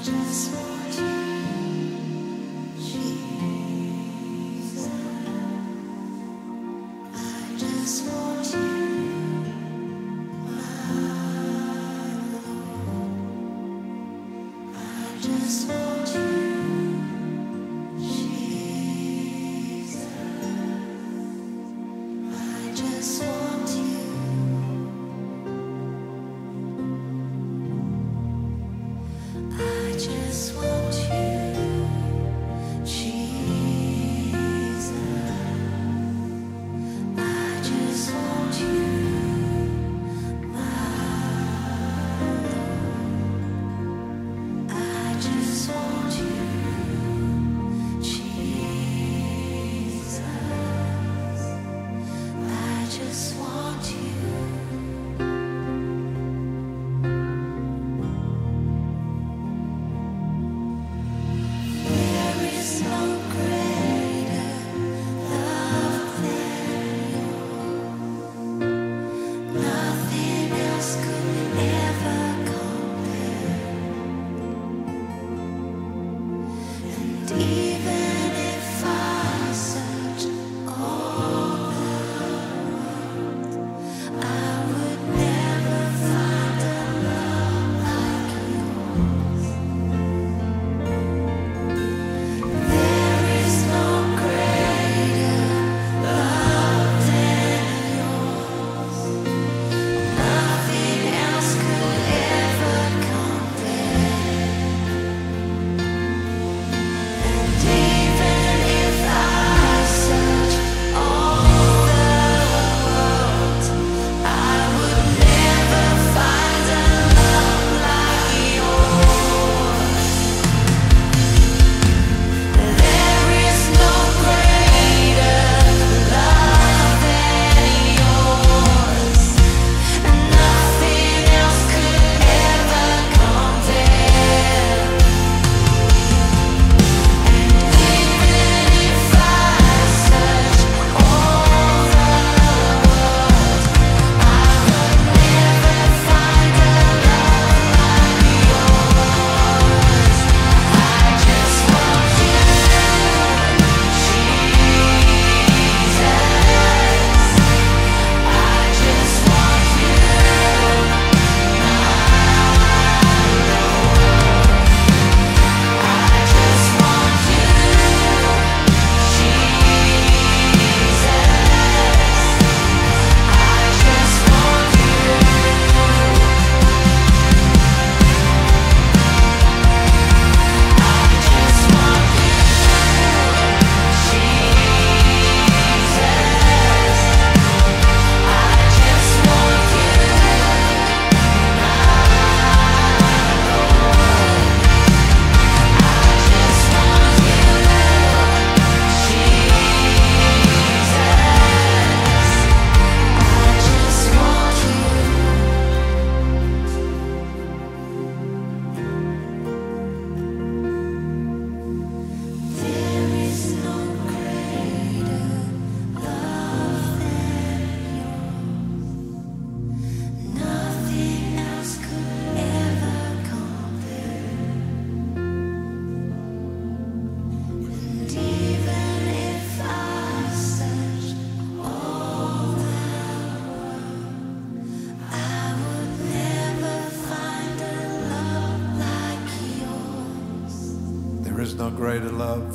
no greater love.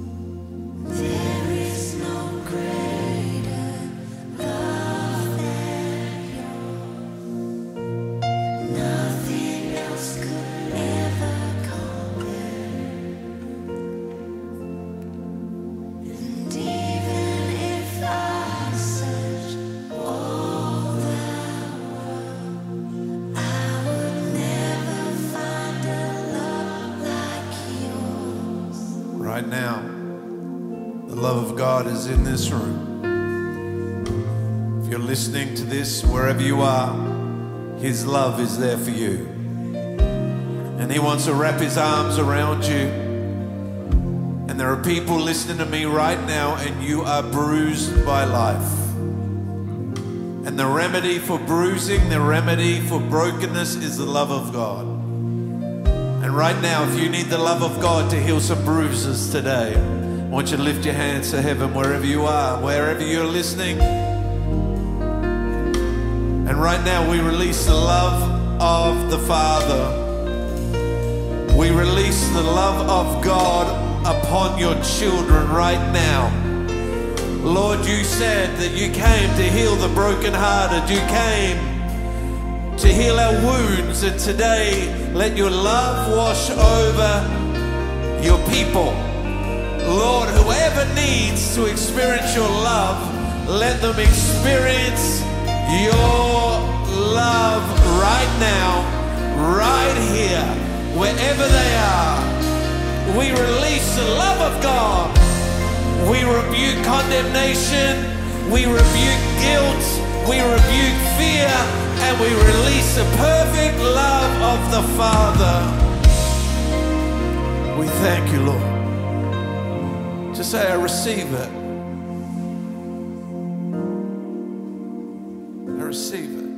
There is no greater love than yours. Nothing else could ever compare. And even if I searched all the world, I would never find a love like yours. Right now, the love of God is in this room. If you're listening to this, wherever you are, His love is there for you. And He wants to wrap His arms around you. And there are people listening to me right now, and you are bruised by life. And the remedy for bruising, the remedy for brokenness is the love of God. And right now, if you need the love of God to heal some bruises today, I want you to lift your hands to heaven wherever you are, wherever you're listening. And right now we release the love of the Father. We release the love of God upon your children right now. Lord, you said that you came to heal the brokenhearted. You came to heal our wounds. And today, let your love wash over your people. Lord, whoever needs to experience your love, let them experience your love right now, right here, wherever they are. We release the love of God. We rebuke condemnation. We rebuke guilt. We rebuke fear. And we release the perfect love of the Father. We thank you, Lord. Just say, I receive it. I receive it.